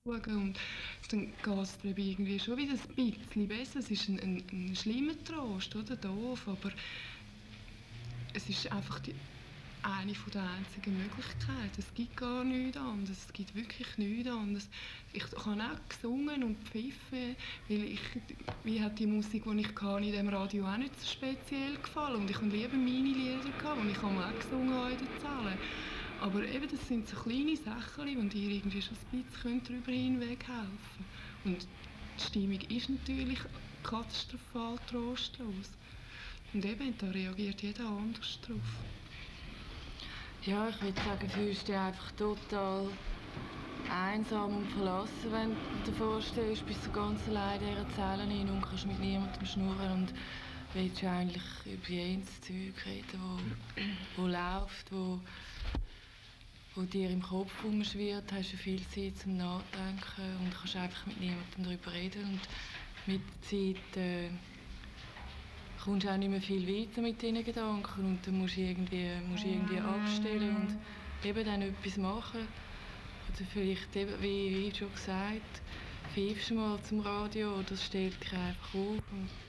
schauen und dann geht es dann irgendwie schon wieder ein bisschen besser. Es ist ein schlimmer Trost, oder? Doof, aber es ist einfach eine von der einzigen Möglichkeiten. Es gibt gar nichts anderes. Es gibt wirklich nichts anderes. Ich habe auch gesungen und gepfiffen, weil mir hat die Musik, die ich hatte, in dem Radio auch nicht so speziell gefallen. Und ich habe lieber meine Lieder gehabt, die ich auch gesungen habe in den Zahlen. Aber eben, das sind so kleine Sachen, die dir irgendwie schon ein bisschen darüber hinweg helfen können. Und die Stimmung ist natürlich katastrophal trostlos. Und eben, da reagiert jeder anders drauf. Ja, ich würde sagen, fühlst du dich einfach total einsam und verlassen, wenn du dir vorstellst, bist du ganz allein in dieser Zelle rein und kannst mit niemandem schnurren und willst eigentlich über jenes Zeug reden, wo läuft, wo dir im Kopf rumschwirrt, hast du viel Zeit zum Nachdenken und kannst einfach mit niemandem darüber reden und mit der Zeit kommst auch nicht mehr viel weiter mit diesen Gedanken und dann musst du irgendwie abstellen und eben dann etwas machen. Oder vielleicht eben, wie schon gesagt, pfeifst du mal zum Radio oder es stellt dich einfach auf.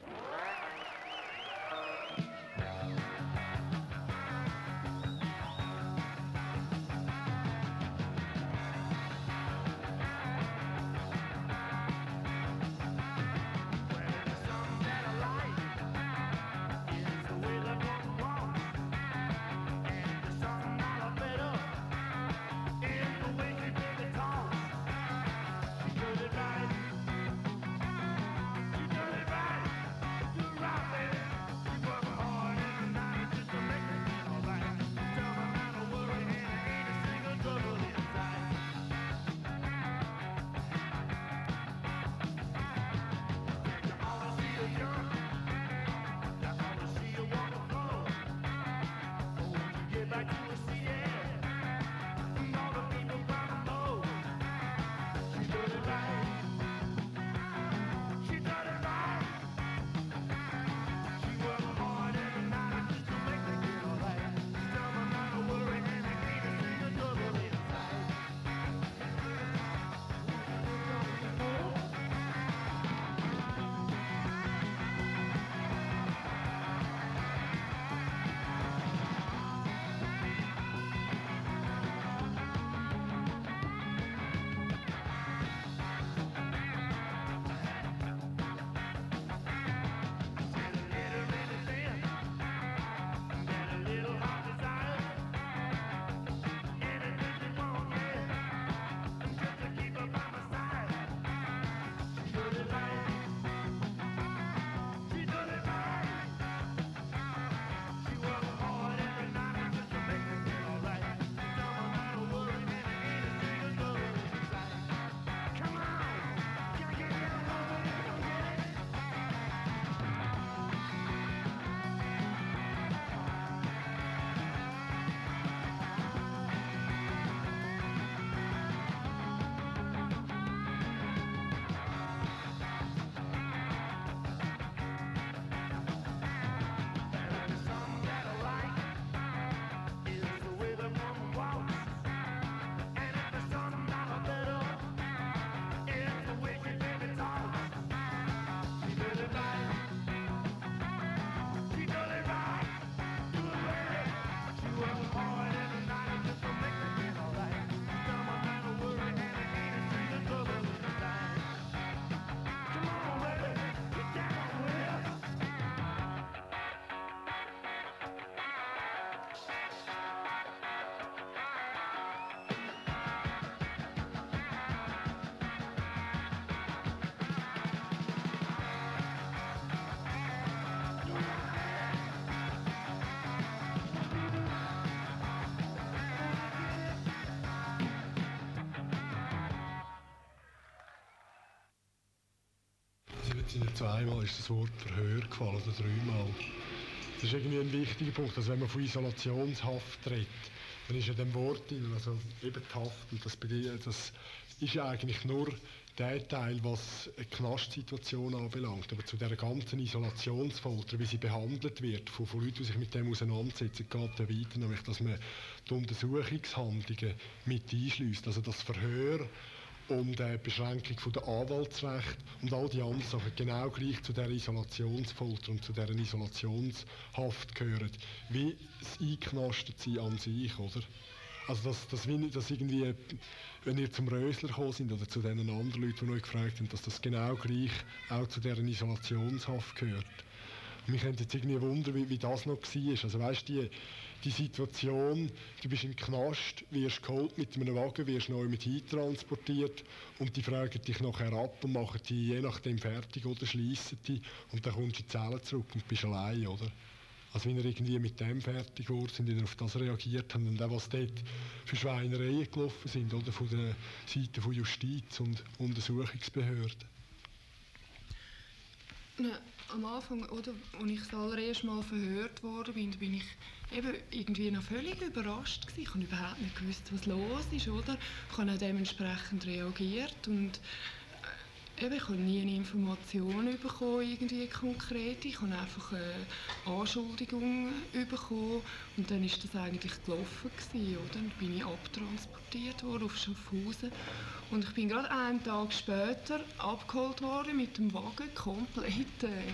Zweimal ist das Wort Verhör gefallen, oder dreimal. Das ist irgendwie ein wichtiger Punkt, also wenn man von Isolationshaft redet, dann ist ja dem Wort drin, also eben die Haft, und das ist ja eigentlich nur der Teil, was eine Knastsituation anbelangt. Aber zu dieser ganzen Isolationsfolter, wie sie behandelt wird, von Leuten, die sich mit dem auseinandersetzen, geht ja weiter, nämlich, dass man die Untersuchungshandlungen mit einschliesst. Also das Verhör und Beschränkung von der Anwaltsrecht und all die anderen Sachen genau gleich zu dieser Isolationsfolter und zu dieser Isolationshaft gehören, wie das Eingeknastetsein an sich, oder? Also dass irgendwie, wenn ihr zum Rösler gekommen sind oder zu den anderen Leuten, die euch gefragt haben, dass das genau gleich auch zu dieser Isolationshaft gehört. Und mich könnte jetzt irgendwie wundern, wie das noch war. Also weißt, die Situation, du bist im Knast, wirst geholt mit einem Wagen, wirst neu mit transportiert und die fragen dich nachher ab und machen dich je nachdem fertig oder schliessen dich und dann kommst du in die Zelle zurück und bist allein, oder? Also wenn ihr irgendwie mit dem fertig geworden sind, wie ihr auf das reagiert habt und auch was dort für Schweinereien gelaufen sind, oder? Von der Seite von Justiz und Untersuchungsbehörden. Am Anfang, oder, als ich das allererste Mal verhört worden bin ich eben irgendwie noch völlig überrascht gewesen. Ich habe überhaupt nicht gewusst, was los ist, oder? Ich habe auch dementsprechend reagiert und eben, ich habe nie eine Information bekommen, irgendwie konkret. Ich habe einfach eine Anschuldigung bekommen und dann ist das eigentlich gelaufen gewesen, oder? Dann bin ich abtransportiert worden auf Schaffhausen und ich bin gerade einen Tag später abgeholt worden mit dem Wagen komplett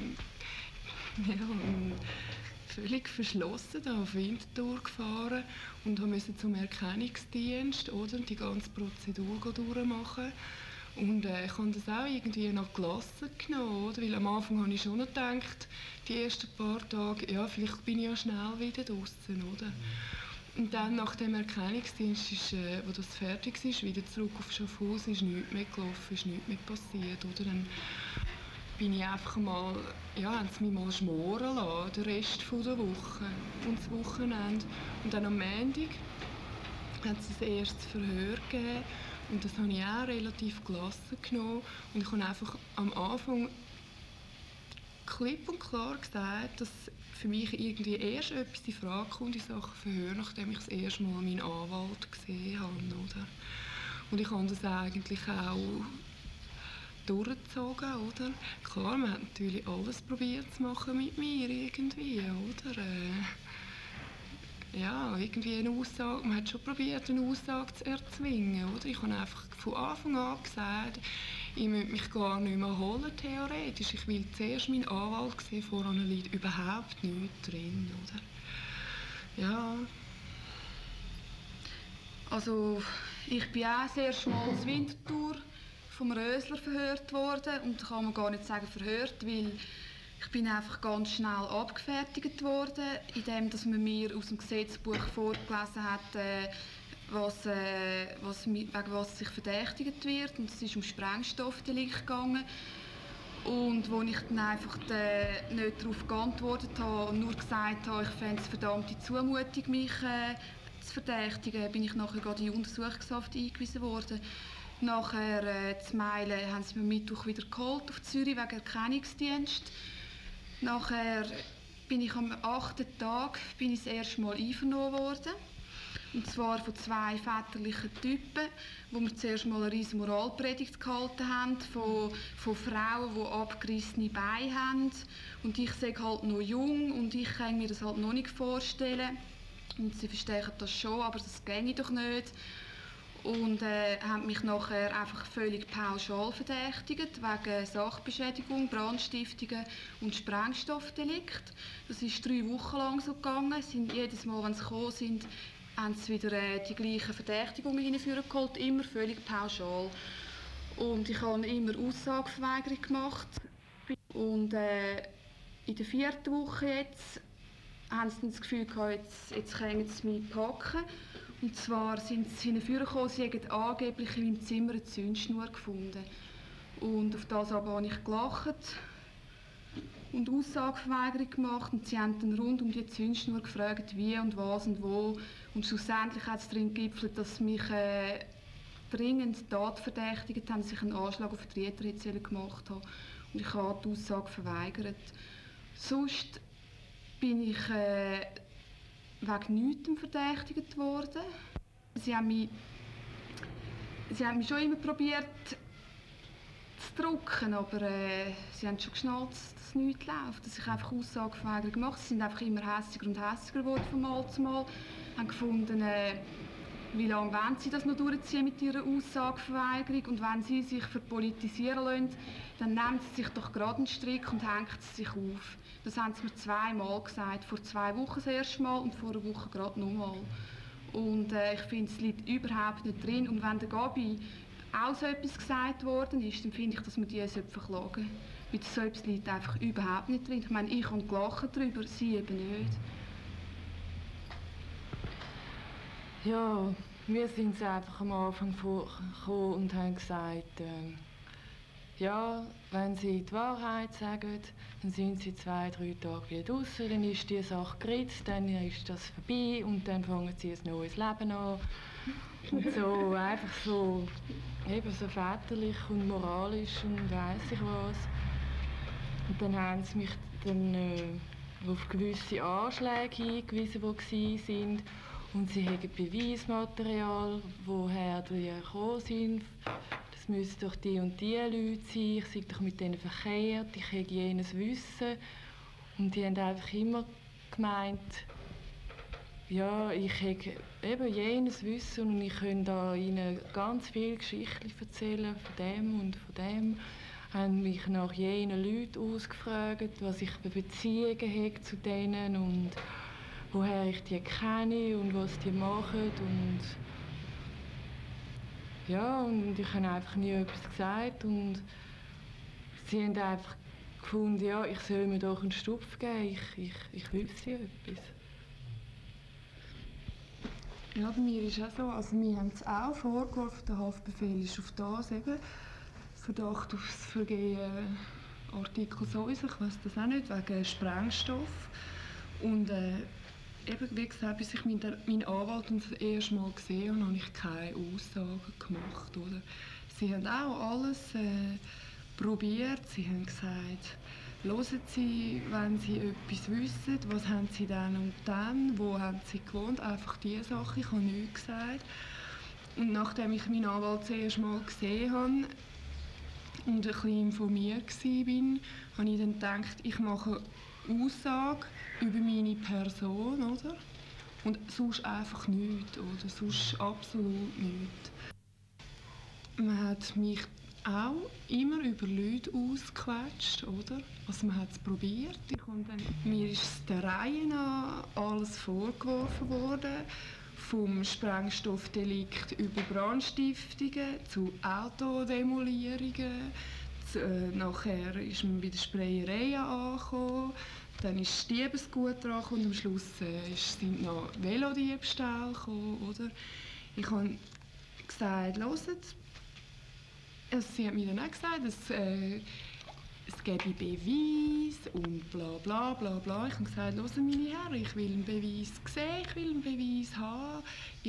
völlig verschlossen da auf Winterthur gefahren und musste zum Erkennungsdienst, oder? Die ganze Prozedur durchmachen. Und ich habe das auch irgendwie noch gelassen genommen, oder? Weil am Anfang habe ich schon noch gedacht, die ersten paar Tage, ja, vielleicht bin ich ja schnell wieder draußen, oder? Und dann nach dem Erkennungsdienst, wo das fertig war, wieder zurück auf Schaffhausen, ist nichts mehr gelaufen, ist nichts mehr passiert, oder? Dann bin ich einfach mal, ja, haben sie mich mal schmoren lassen, den Rest der Woche und das Wochenende. Und dann am Montag hat es das erste Verhör gegeben. Und das habe ich auch relativ gelassen genommen. Und ich habe einfach am Anfang klipp und klar gesagt, dass für mich irgendwie erst etwas in Frage kommt in Sachen Verhör, nachdem ich das erste Mal meinen Anwalt gesehen habe. Oder? Und ich habe das eigentlich auch durchgezogen. Oder? Klar, man hat natürlich alles probiert zu machen mit mir irgendwie. Oder? Ja, irgendwie eine Aussage, man hat schon probiert, eine Aussage zu erzwingen, oder? Ich habe einfach von Anfang an gesagt, ich möchte mich gar nicht mehr holen, theoretisch. Ich will zuerst meinen Anwalt sehen, vorher liegt überhaupt nichts drin, oder? Ja. Also, ich bin auch das erste Mal in Winterthur vom Rösler verhört worden und kann man gar nicht sagen verhört, weil ich bin einfach ganz schnell abgefertigt worden, indem dass man mir aus dem Gesetzbuch vorgelesen hat, wegen was sich verdächtigt wird. Und es ist um Sprengstoffdelikt gegangen. Und als ich dann einfach nicht darauf geantwortet habe und nur gesagt habe, ich fände es verdammte Zumutung, mich zu verdächtigen, bin ich nachher gerade in Untersuchungshaft eingewiesen worden. Nachher zu Meilen haben sie mir Mittwoch wieder geholt auf Zürich wegen Erkennungsdienst. Nachher bin ich am 8. Tag das erste Mal einvernommen worden. Und zwar von 2 väterlichen Typen, wo wir zuerst mal eine riesige Moralpredigt gehalten haben, von Frauen, die abgerissene Beine haben. Und ich sage halt noch jung und ich kann mir das halt noch nicht vorstellen. Und sie verstehen das schon, aber das ginge doch nicht. Und haben mich nachher einfach völlig pauschal verdächtigt, wegen Sachbeschädigung, Brandstiftung und Sprengstoffdelikt. Das ist 3 Wochen lang so gegangen. Jedes Mal, wenn sie gekommen sind, haben sie wieder die gleichen Verdächtigungen hineingeholt, immer völlig pauschal. Und ich habe immer Aussageverweigerung gemacht. Und in der 4. Woche jetzt haben sie das Gefühl gehabt, jetzt können sie mich packen. Und zwar sind sie hingekommen, sie hätten angeblich in meinem Zimmer eine Zündschnur gefunden. Und auf das aber habe ich gelacht und Aussageverweigerung gemacht. Und sie haben dann rund um die Zündschnur gefragt, wie und was und wo. Und schlussendlich hat es darin gegipfelt, dass sie mich dringend tatverdächtigt haben, dass ich einen Anschlag auf die Rieter gemacht habe. Und ich habe die Aussage verweigert. Sonst bin ich wegen nichts verdächtigt worden. Sie haben mich schon immer probiert zu drücken, aber sie haben schon geschnallt, dass nichts läuft, dass ich einfach Aussageverweigerung mache. Sie sind einfach immer hässiger und hässiger geworden von Mal zu Mal. Haben gefunden, Wie lange wollen sie das noch durchziehen mit ihrer Aussageverweigerung? Und wenn sie sich verpolitisieren lassen, dann nehmen sie sich doch gerade einen Strick und hängen sie sich auf. Das haben sie mir 2-mal gesagt. Vor 2 Wochen das erste Mal und vor einer Woche gerade nochmal. Und ich finde, es liegt überhaupt nicht drin. Und wenn der Gabi auch so etwas gesagt worden ist, dann finde ich, dass man die verklagen sollte. Weil so etwas liegt einfach überhaupt nicht drin. Ich meine, ich habe gelacht darüber, sie eben nicht. Ja, wir sind einfach am Anfang gekommen und haben gesagt, ja, wenn sie die Wahrheit sagen, dann sind sie 2-3 Tage wieder draußen, dann ist die Sache geritzt, dann ist das vorbei und dann fangen sie ein neues Leben an. Und so, einfach so, eben so väterlich und moralisch und weiss ich was. Und dann haben sie mich dann auf gewisse Anschläge hingewiesen, die waren. Und sie haben Beweismaterial, woher die gekommen sind. Das müssen doch die und die Leute sein, ich sei doch mit denen verkehrt, ich habe jenes Wissen. Und die haben einfach immer gemeint, ja, ich habe eben jenes Wissen und ich kann da ihnen ganz viele Geschichten erzählen von dem und von dem. Haben mich nach jenen Leuten ausgefragt, was ich für Beziehungen habe zu denen und woher ich die kenne und was die machen. Und ja, und ich habe einfach nie etwas gesagt. Und sie haben einfach gefunden, ja, ich soll mir doch einen Stupf geben, ich wüsste etwas. Ja, bei mir ist es auch so. Also wir haben es auch vorgeworfen, der Haftbefehl ist auf das eben Verdacht auf das Vergehen Artikel sowieso, ich weiss das auch nicht, wegen Sprengstoff. Und eben, wie gesagt, bis ich meinen Anwalt das erste Mal gesehen habe, habe ich keine Aussagen gemacht. Oder? Sie haben auch alles probiert. Sie haben gesagt, hören Sie, wenn Sie etwas wissen, was haben Sie dann und dann, wo haben Sie gewohnt, einfach diese Sache, ich habe nichts gesagt. Und nachdem ich meinen Anwalt das erste Mal gesehen habe und ein bisschen informiert war, habe ich dann gedacht, ich mache Aussage über meine Person, oder? Und sonst einfach nichts, oder? Sonst absolut nichts. Man hat mich auch immer über Leute ausgequetscht, oder? Also man hat es probiert. Mir ist der Reihe nach alles vorgeworfen worden. Vom Sprengstoffdelikt über Brandstiftungen zu Autodemolierungen. Nachher ist man bei der Sprayerei angekommen. Dann ist Diebesgut dran und am Schluss sind noch Velodiebstähle gekommen, oder? Ich habe gesagt, hört, also sie hat mir dann auch gesagt, es gebe Beweis und bla bla bla bla. Ich habe gesagt, hört meine Herren, ich will einen Beweis sehen, ich will einen Beweis haben.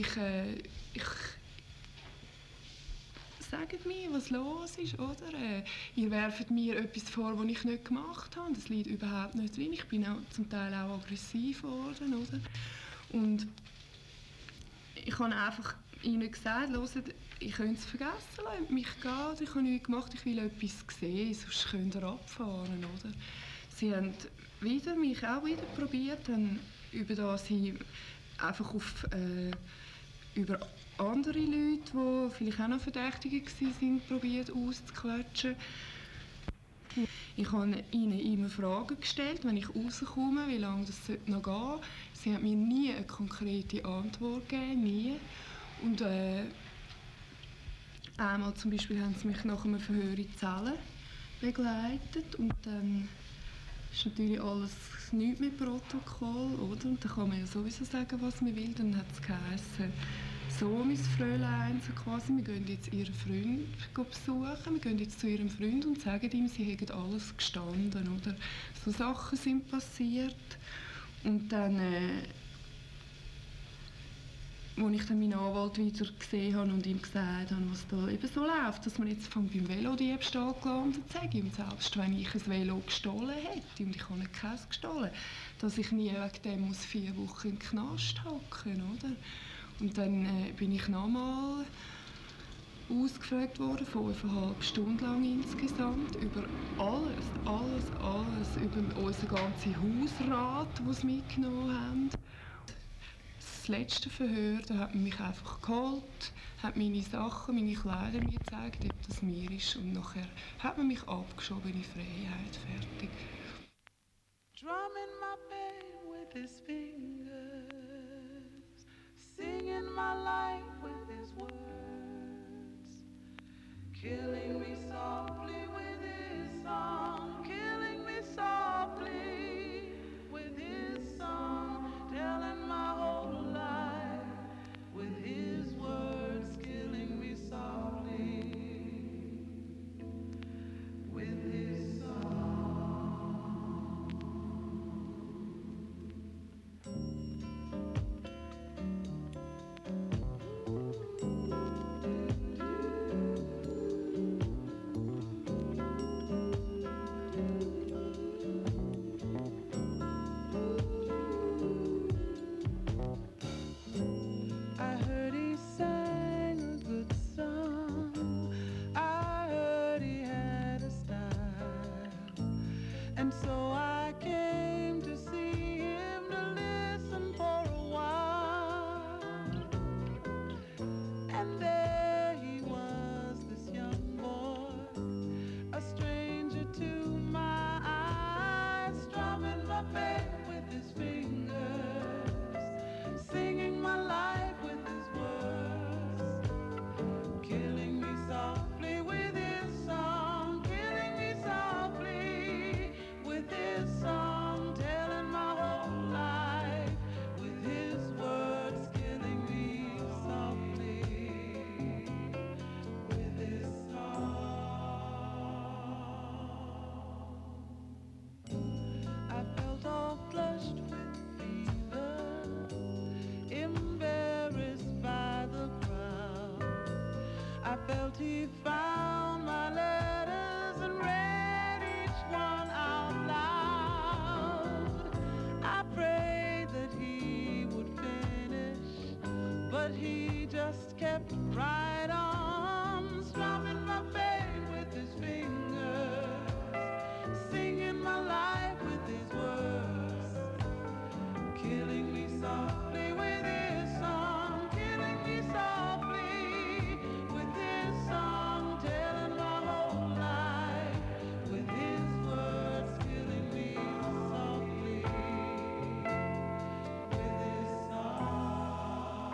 Sagt mir, was los ist, oder? Ihr werft mir etwas vor, das ich nicht gemacht habe. Das liegt überhaupt nicht drin. Ich bin auch zum Teil auch aggressiv geworden, oder? Und ich habe einfach ihnen gesagt, hört, ich könnte es vergessen, lasst mich gehen, ich habe nichts gemacht, ich will etwas sehen, sonst könnt ihr abfahren, oder? Sie haben mich auch wieder probiert, über das sie einfach über andere Leute, die vielleicht auch noch Verdächtige waren, probiert auszuquetschen. Ich habe ihnen immer Fragen gestellt, wenn ich rauskomme, wie lange das noch gehen sollte. Sie haben mir nie eine konkrete Antwort gegeben, nie. Und einmal zum Beispiel haben sie mich nach einem Verhör in die Zelle begleitet und dann ist natürlich alles nichts mit Protokoll, oder? Und dann kann man ja sowieso sagen, was man will. Dann hat es geheißen, so, mein Fräulein, so quasi, wir gehen jetzt ihren Freund besuchen, wir gehen jetzt zu ihrem Freund und sagen ihm, sie hätten alles gestanden, oder? So Sachen sind passiert. Und dann, als ich dann meinen Anwalt wieder gesehen habe und ihm gesagt habe, was da eben so läuft, dass man jetzt beim Velodiebstahl gelandet sage ihm, selbst wenn ich ein Velo gestohlen hätte und ich habe keins gestohlen, dass ich nie wegen dem muss 4 Wochen im Knast hocken, oder? Und dann bin ich nochmal ausgefragt worden, 5,5 Stunden lang insgesamt, über alles, über unseren ganzen Hausrat, den sie mitgenommen haben. Das letzte Verhör, da hat man mich einfach geholt, hat meine Sachen, meine Kleider mir gezeigt, ob das mir ist. Und nachher hat man mich abgeschoben in Freiheit, fertig. Drumming my pain with his fingers, singing my life with his words, killing me softly with his song, killing me softly with his song, telling my whole life with his words, killing me softly with his song. I heard he sang a good song, I heard he had a style, and so I came to see him to listen for a while. And there he was, this young boy, a stranger to my eyes, strumming my pain with his fingers, singing my life with his words, killing me softly with his song, killing me softly with his song, telling my whole life with his words, killing me softly with his song. I felt all flushed with fever, embarrassed by the crowd. I felt he found my letters and read each one out loud. I prayed that he would finish, but he just kept right on, strumming my pain with his fingers, singing my life with his words, killing me softly with his song, killing me softly with his song, telling my whole life with his words, killing me softly with his song.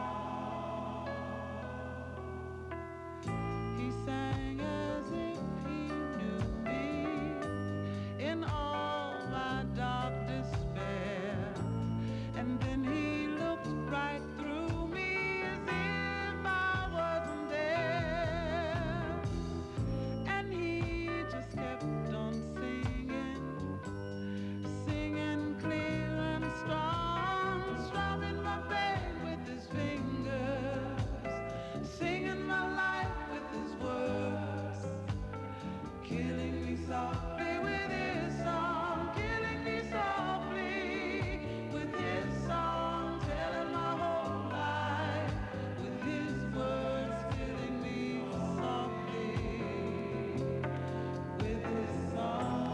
He sang as if he knew me in all my dark despair, and then he looked right through me as if I wasn't there, and he just kept on singing, singing clear and strong, strumming my pain with his fingers, singing my life with his words, killing me softly with his song, killing me softly with his song, telling my whole life with his words, killing me softly with his song.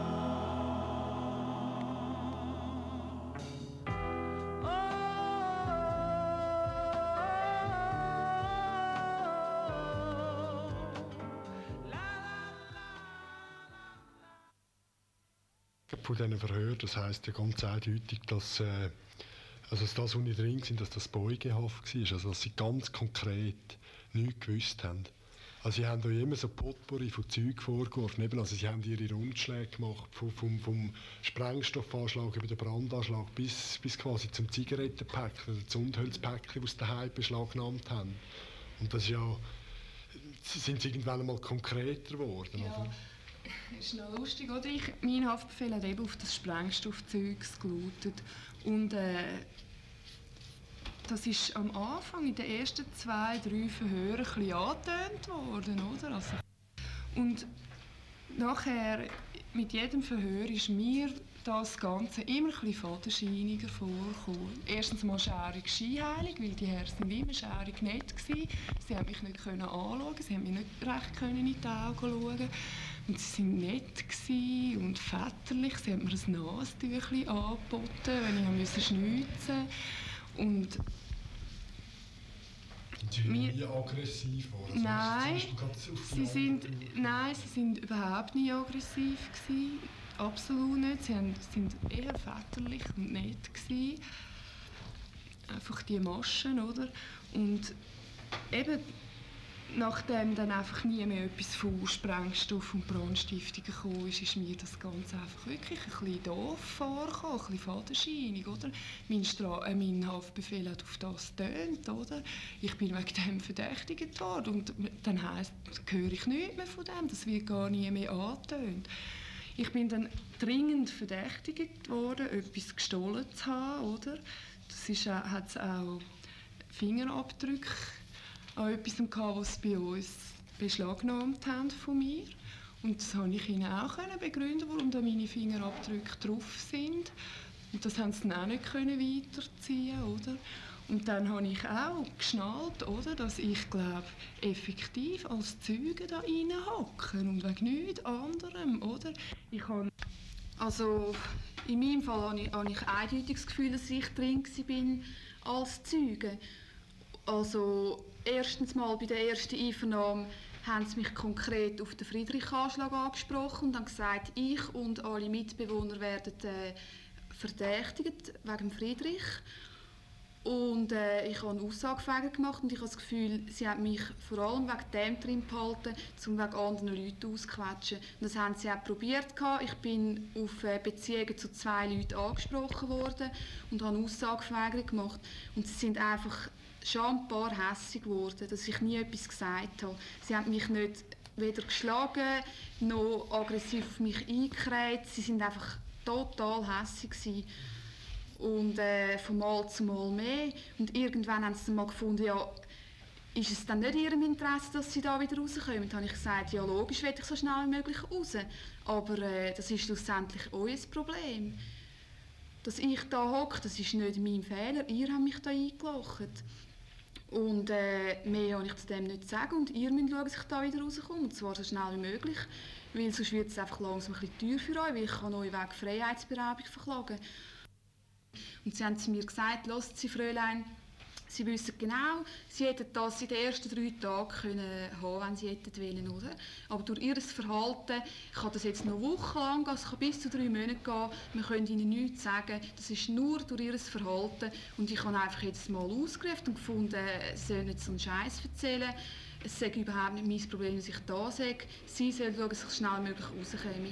Von diesen Verhören, das heisst ja ganz eindeutig, dass also das, was nicht drin sind, dass das beugehaft war, also dass sie ganz konkret nichts gewusst haben. Also sie haben euch immer so Potpourri von Zeug vorgeworfen, eben, also sie haben ihre Rundschläge gemacht, vom Sprengstoffanschlag über den Brandanschlag bis quasi zum Zigarettenpäckchen oder zum Zündhölzpäckchen, das sie daheim beschlagnahmt haben. Und das ist ja, sind sie irgendwann einmal konkreter geworden. Ja. Oder? Das ist noch lustig, oder? Mein Haftbefehl hat eben auf das Sprengstoffzeug gelautet. Und das ist am Anfang, in den ersten 2, 3 Verhören, ein bisschen angetönt worden, oder? Also, und nachher, mit jedem Verhör, ist mir das Ganze immer ein bisschen fadenscheiniger vorgekommen. Erstens mal schaurig scheinheilig, weil die Herren sind immer schaurig nett gewesen. Sie haben mich nicht anschauen, sie haben mich nicht recht in die Augen schauen. Und sie waren nett und väterlich. Sie haben mir ein Nasentüchchen angeboten, wenn ich schniezen musste. Und Sie sind Wir- nie aggressiv geworden? Nein, Also, zum Beispiel gerade auf sie sind überhaupt nicht aggressiv gewesen. Absolut nicht. Sie sind eher väterlich und nett gewesen. Einfach die Maschen, oder? Und eben, nachdem dann einfach nie mehr etwas von Sprengstoff und Brandstiftung gekommen ist mir das Ganze einfach wirklich ein bisschen doof vorgekommen, ein bisschen fadenscheinig, oder? Mein Haftbefehl hat auf das getönt, oder? Ich bin wegen dem verdächtigt worden und dann höre ich nichts mehr von dem, das wird gar nie mehr angetönt. Ich bin dann dringend verdächtigt worden, etwas gestohlen zu haben, oder? Das hat es auch Fingerabdrücke an etwas gehabt, was sie bei uns beschlagnahmt haben von mir. Und das konnte ich ihnen auch begründen, warum da meine Fingerabdrücke drauf sind. Und das haben sie dann auch nicht weiterziehen, oder? Und dann habe ich auch geschnallt, oder, dass ich glaube, effektiv als Zeuge da hocke und wegen nichts anderem, oder? Also in meinem Fall habe ich eindeutig das Gefühl, dass ich drin war als Zeuge. Also erstens mal bei der ersten Einvernahme haben sie mich konkret auf den Friedrich-Anschlag angesprochen und haben gesagt, ich und alle Mitbewohner werden verdächtigt wegen Friedrich. Und ich habe eine Aussagefähiger gemacht und ich habe das Gefühl, sie haben mich vor allem wegen dem drin behalten, um wegen anderen Leuten auszuquetschen. Und das haben sie auch probiert. Ich bin auf Beziehungen zu 2 Leuten angesprochen worden und habe eine Aussagefähiger gemacht. Und sie sind einfach schambar hässig geworden, dass ich nie etwas gesagt habe. Sie haben mich nicht weder geschlagen, noch aggressiv auf mich eingeredet. Sie sind einfach total hässig gewesen. Und von Mal zu Mal mehr. Und irgendwann haben sie dann mal gefunden, ja, ist es dann nicht in ihrem Interesse, dass sie da wieder rauskommen? Dann habe ich gesagt, ja logisch, will ich so schnell wie möglich raus. Aber das ist schlussendlich euer Problem. Dass ich da hocke, das ist nicht mein Fehler. Ihr habt mich da eingelacht. Und mehr habe ich zu dem nicht zu sagen. Und ihr müsst schauen, dass ich da wieder rauskomme. Und zwar so schnell wie möglich. Weil sonst wird es einfach langsam ein bisschen teuer für euch, weil ich kann euch wegen Freiheitsberaubung verklagen. Und sie haben zu mir gesagt, lasst Sie, Fräulein, Sie wissen genau, Sie hätten das in den ersten 3 Tagen können haben, wenn Sie hätten wollen, oder? Aber durch Ihr Verhalten kann das jetzt noch wochenlang gehen, es kann bis zu 3 Monate gehen, wir können Ihnen nichts sagen, das ist nur durch Ihr Verhalten. Und ich habe einfach jetzt mal ausgerufen und gefunden, Sie sollen nicht so einen Scheiß erzählen, es sei überhaupt nicht mein Problem, dass ich da sage, Sie sollen schauen, dass ich schnell wie möglich rauskomme.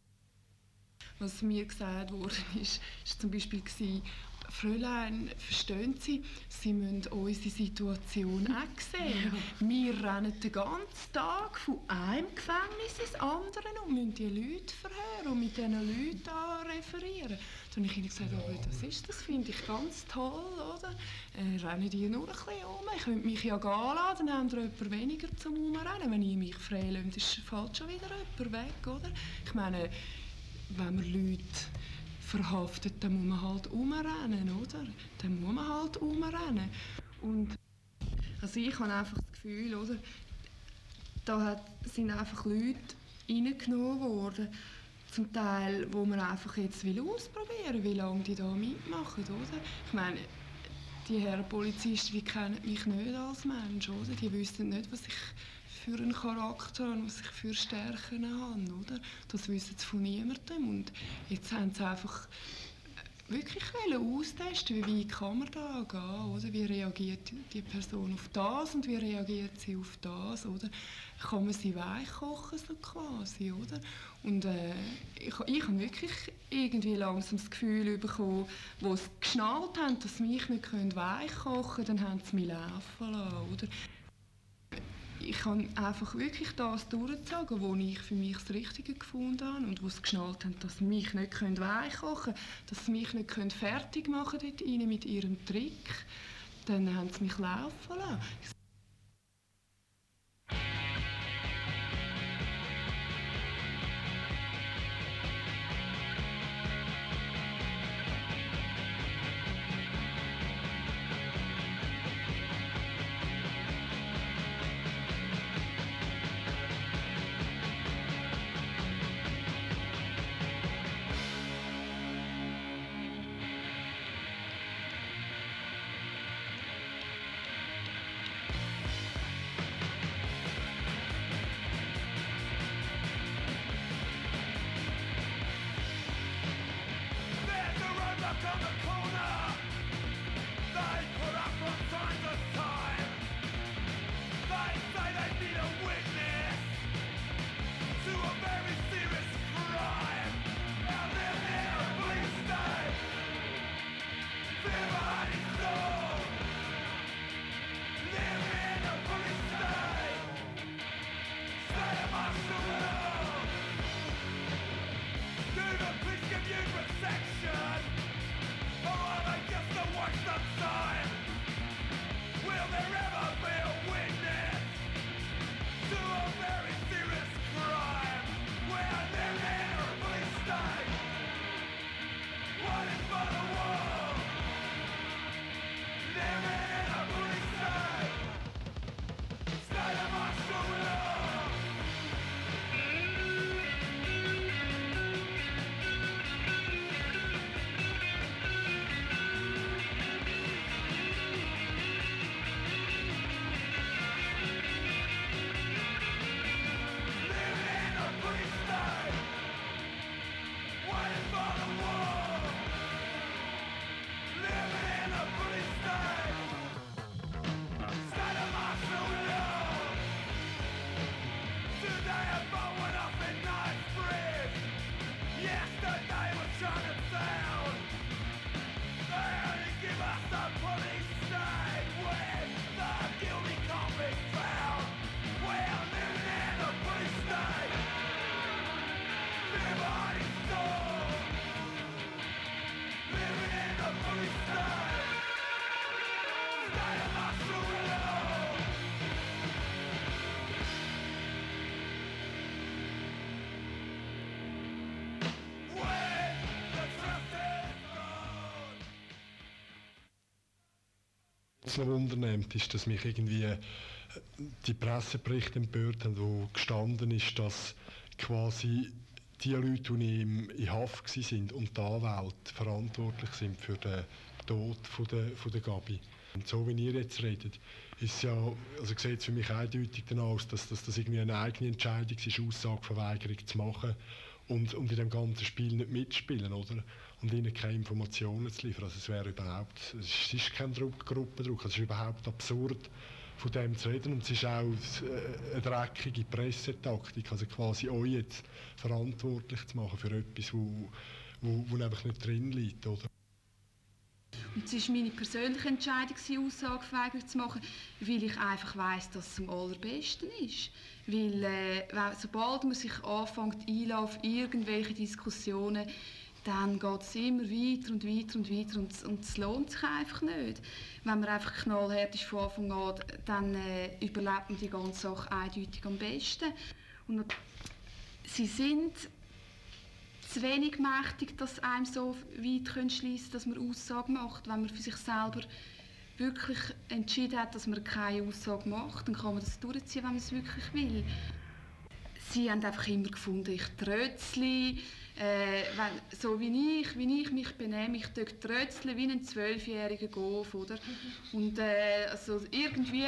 Was mir gesagt wurde, ist zum Beispiel Fräulein, verstehen Sie, Sie müssen unsere Situation auch sehen. Wir rennen den ganzen Tag von einem Gefängnis ins andere und müssen die Leute verhören und mit diesen Leuten referieren. Dann habe ich ihnen gesagt, das finde ich ganz toll, oder? Rennen die nur ein bisschen um? Ich könnte mich ja gehen lassen, dann haben wir jemand weniger zum Umrennen. Wenn ich mich frei lasse, fällt schon wieder jemand weg, oder? Ich meine, wenn man Leute verhaftet, dann muss man halt umrennen, oder? Dann muss man halt umrennen. Und also ich habe einfach das Gefühl, oder? Sind einfach Leute reingenommen worden, zum Teil, wo man einfach jetzt ausprobieren will, wie lange die da mitmachen, oder? Ich meine, die Herren Polizisten, die kennen mich nicht als Mensch, oder? Die wissen nicht, was ich für einen Charakter habe, was ich für Stärken habe, oder? Das wissen sie von niemandem. Und jetzt haben sie einfach wirklich austesten, wie weit kann man da gehen, oder? Wie reagiert die Person auf das und wie reagiert sie auf das, oder? Kann man sie weichkochen, so quasi, oder? Und ich habe wirklich irgendwie langsam das Gefühl bekommen, wo sie geschnallt haben, dass sie mich nicht weichkochen können, dann haben sie mich laufen lassen, oder? Ich habe einfach wirklich das durchgezogen, wo ich für mich das Richtige gefunden habe und wo sie geschnallt haben, dass sie mich nicht weichkochen können, dass sie mich nicht fertig machen können mit ihrem Trick. Dann haben sie mich laufen lassen. Was noch wundernimmt, ist, dass mich irgendwie die Presseberichte empört haben, wo gestanden ist, dass quasi die Leute, die in Haft waren und die Anwälte verantwortlich sind für den Tod von der Gabi. Und so wie ihr jetzt redet, ist ja, also sieht es für mich eindeutig danach aus, dass das irgendwie eine eigene Entscheidung ist, Aussageverweigerung zu machen und in dem ganzen Spiel nicht mitspielen, oder? Und ihnen keine Informationen zu liefern. Also es ist kein Gruppendruck, es ist überhaupt absurd, von dem zu reden. Und es ist auch eine dreckige Pressetaktik, also quasi euch jetzt verantwortlich zu machen für etwas, wo einfach nicht drin liegt, oder? Und es war meine persönliche Entscheidung, Aussageverweigerung zu machen, weil ich einfach weiss, dass es am allerbesten ist. Weil sobald man sich anfängt einzulassen auf irgendwelche Diskussionen, dann geht es immer weiter und weiter und weiter und es lohnt sich einfach nicht. Wenn man einfach knallhart ist von Anfang an, dann überlebt man die ganze Sache eindeutig am besten. Und sie sind zu wenig mächtig, dass einem so weit schliessen können, dass man Aussage macht. Wenn man für sich selber wirklich entschieden hat, dass man keine Aussage macht, dann kann man das durchziehen, wenn man es wirklich will. Sie haben einfach immer gefunden, ich trötzle. So wie ich mich benehme, ich trötzle wie ein 12-jähriger Golf, oder? Und also irgendwie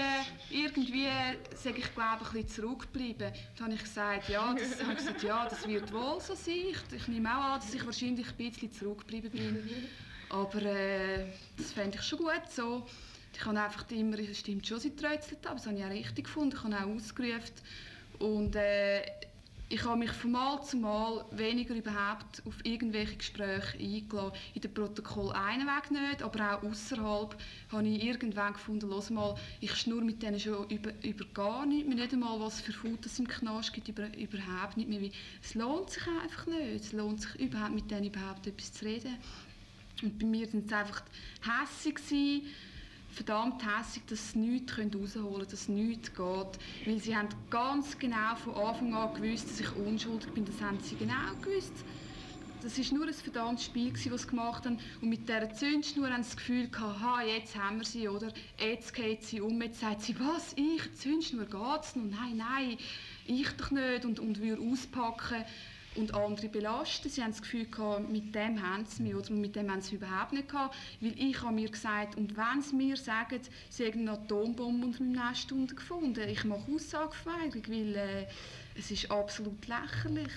sage ich, glaube ein bisschen zurückbleiben. Dann habe ich gesagt, ja, das wird wohl so sein. Ich nehme auch an, dass ich wahrscheinlich ein bisschen zurückgeblieben bin. Aber das fände ich schon gut so. Ich habe einfach immer, es stimmt schon, sie trötzelt, aber das habe ich auch richtig gefunden. Ich habe auch ausgerufen. Und ich habe mich von Mal zu Mal weniger überhaupt auf irgendwelche Gespräche eingeladen. In den Protokoll einweg nicht, aber auch außerhalb habe ich irgendwann gefunden, hör mal, ich schnurre mit denen schon über gar nichts mehr, nicht einmal, was für Fotos es im Knast gibt, überhaupt nicht mehr. Es lohnt sich einfach nicht, es lohnt sich überhaupt mit denen überhaupt etwas zu reden. Und bei mir waren sie einfach hässig gewesen, verdammt hässig, dass sie nichts rausholen können, dass es nichts geht. Weil sie haben ganz genau von Anfang an gewusst, dass ich unschuldig bin. Das haben sie genau gewusst. Das war nur ein verdammtes Spiel, das sie gemacht haben. Und mit dieser Zündschnur haben sie das Gefühl gehabt, jetzt haben wir sie, oder? Jetzt geht sie um, jetzt sagt sie, was, ich? Zündschnur geht's noch? Nein, ich doch nicht. Und würde auspacken und andere belasten. Sie haben das Gefühl gehabt, mit dem haben sie mich, oder mit dem haben sie überhaupt nicht gehabt. Weil ich habe mir gesagt, und wenn sie mir sagen, sie haben eine Atombombe unter meinem Nest gefunden, ich mache Aussageverweigerung, weil es ist absolut lächerlich.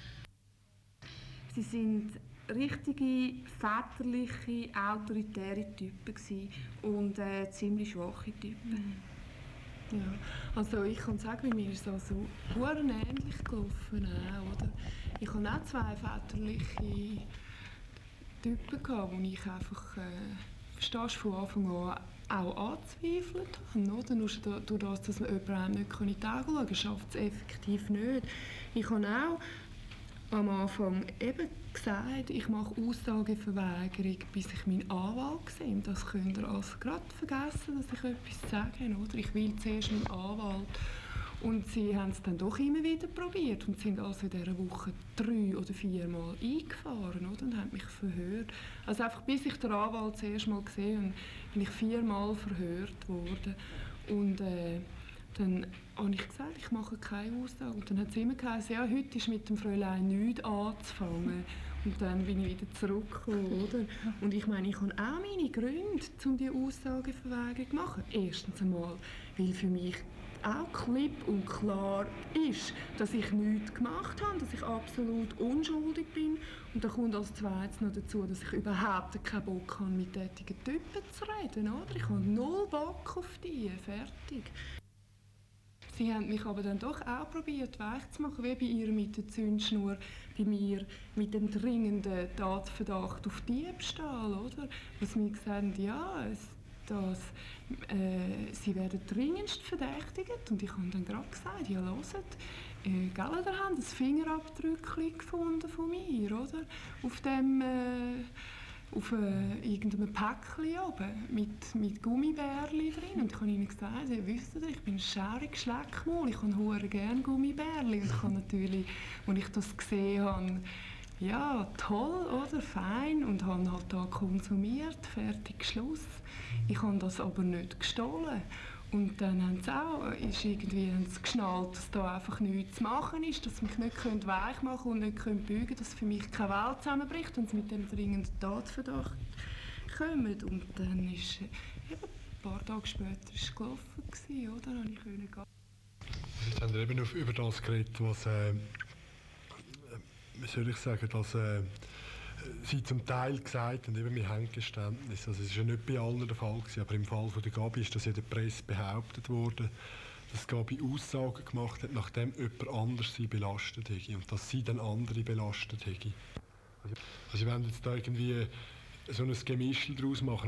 Sie sind richtige, väterliche, autoritäre Typen gewesen und ziemlich schwache Typen. Ja, also ich kann sagen, bei mir ist es also ähnlich gelaufen, oder? Ich hatte auch zwei väterliche Typen, die ich einfach, verstehst, von Anfang an auch angezweifelt habe, oder? Nur durch das, dass man jemandem nicht in die Augen schauen kann, schafft es effektiv nicht. Ich habe auch am Anfang eben gesagt, ich mache Aussageverweigerung, bis ich meinen Anwalt sehe. Das könnt ihr also gerade vergessen, dass ich etwas sage, oder? Ich will zuerst meinen Anwalt. Und sie haben es dann doch immer wieder probiert und sind also in dieser Woche 3 oder 4 Mal eingefahren, oder? Und haben mich verhört. Also einfach bis ich den Anwalt zuerst mal gesehen habe, bin ich 4 Mal verhört worden. Und dann habe ich gesagt, ich mache keine Aussage. Und dann hat sie immer gesagt, ja, heute ist mit dem Fräulein nichts anzufangen. Und dann bin ich wieder zurückgekommen, oder? Und ich meine, ich habe auch meine Gründe, um diese Aussageverweigerung zu machen. Erstens einmal, weil für mich auch klipp und klar ist, dass ich nichts gemacht habe, dass ich absolut unschuldig bin. Und dann kommt als Zweites noch dazu, dass ich überhaupt keinen Bock habe, mit solchen Typen zu reden, oder? Ich habe null Bock auf die, fertig. Sie haben mich aber dann doch auch probiert, weich zu machen, wie bei ihr mit der Zündschnur, bei mir mit dem dringenden Tatverdacht auf Diebstahl, oder? Was mir gesagt haben, ja, sie werden dringendst verdächtigt. Und ich habe dann gerade gesagt, ja, hört, gell, da haben ein Fingerabdrückchen gefunden von mir, oder? Auf irgendeinem Päckchen oben mit Gummibärli drin. Und ich habe ihnen gesagt, ihr wisst, ich bin ein schäriges Schleckmaul, ich habe hure gerne Gummibärli. Und ich habe natürlich, als ich das gesehen habe, ja, toll, oder? Fein. Und habe halt da konsumiert, fertig, Schluss. Ich habe das aber nicht gestohlen. Und dann haben sie haben sie geschnallt, dass da einfach nichts zu machen ist, dass sie mich nicht weich machen können und nicht beugen können, dass für mich keine Welt zusammenbricht und sie mit dem dringenden Tatverdacht kommen. Und dann ist ein paar Tage später ist es gelaufen gewesen, oder? Dann konnte ich gehen. Jetzt haben wir eben über das geredet, was, wie soll ich sagen, dass sie zum Teil gesagt haben, eben mit Handgeständnis. Also es war ja nicht bei allen der Fall gewesen, aber im Fall von der Gabi ist das in der Presse behauptet worden, dass Gabi Aussagen gemacht hat, nachdem jemand anders sie belastet hätte und dass sie dann andere belastet hätte. Also wir wollen jetzt da irgendwie so ein Gemisch daraus machen.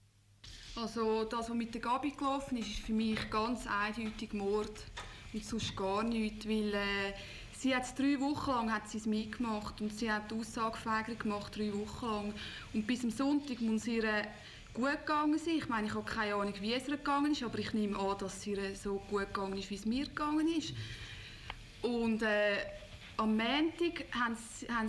Also das, was mit der Gabi gelaufen ist für mich ganz eindeutig Mord und sonst gar nichts, weil sie hat 3 Wochen lang hat sie es mitgemacht und sie hat die Aussageverweigerung gemacht, 3 Wochen lang. Und bis am Sonntag muss ihr gut gegangen sein. Ich meine, ich habe keine Ahnung, wie es ihr gegangen ist, aber ich nehme an, dass es ihr so gut gegangen ist, wie es mir gegangen ist. Und am Montag haben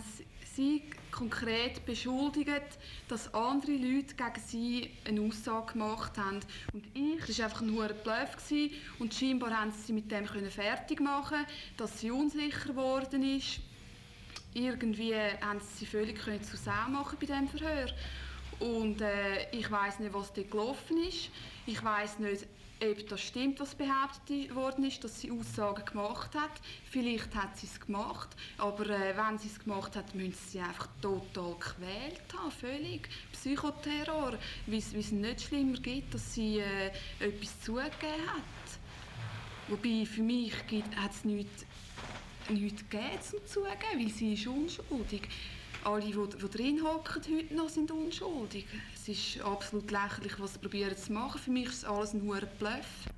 sie konkret beschuldigt, dass andere Leute gegen sie eine Aussage gemacht haben. Und das war einfach ein hoher Bluff gewesen. Und scheinbar haben sie mit dem fertig machen, dass sie unsicher geworden ist. Irgendwie haben sie völlig zu Sau machen bei diesem Verhör. Und ich weiss nicht, was dort gelaufen ist. Ich weiss nicht, ob das stimmt, was behauptet worden ist, dass sie Aussagen gemacht hat. Vielleicht hat sie es gemacht, aber wenn sie es gemacht hat, müssen sie einfach total gequält haben, völlig. Psychoterror, wie es nicht schlimmer gibt, dass sie etwas zugegeben hat. Wobei für mich hat es nichts gegeben zum Zugeben, weil sie ist unschuldig. Alle, die drin hocken heute noch, sind unschuldig. Es ist absolut lächerlich, was sie probieren zu machen. Für mich ist alles ein hoher Bluff.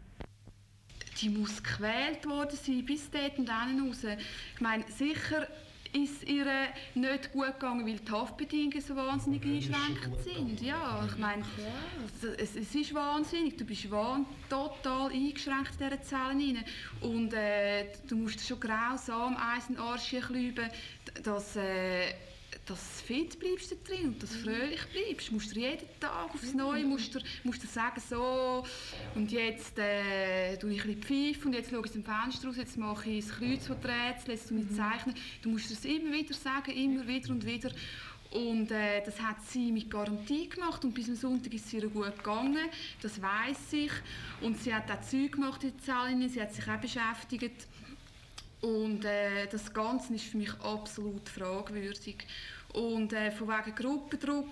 Die muss gequält worden sein, bis dort und dann raus. Ich meine, sicher ist ihr nicht gut gegangen, weil die Haftbedingungen so wahnsinnig eingeschränkt sind. Ja, ich meine, es ist wahnsinnig. Du bist total eingeschränkt in dieser Zelle rein. Und du musst schon grausam Eis in den Arsch klüben, dass du fit bleibst da drin und dass du fröhlich bleibst. Musst du jeden Tag aufs Neue musst du sagen, so, und jetzt tue ich ein bisschen pfeifen und jetzt schaue ich aus dem Fenster raus, jetzt mache ich das Kreuzworträtsel, jetzt tue ich zeichnen. Du musst es immer wieder sagen, immer wieder und wieder. Und das hat sie mit Garantie gemacht und bis am Sonntag ist es ihr gut gegangen, das weiss ich. Und sie hat auch Zeug gemacht in der Zelle, sie hat sich auch beschäftigt. Und das Ganze ist für mich absolut fragwürdig. Und von wegen Gruppendruck,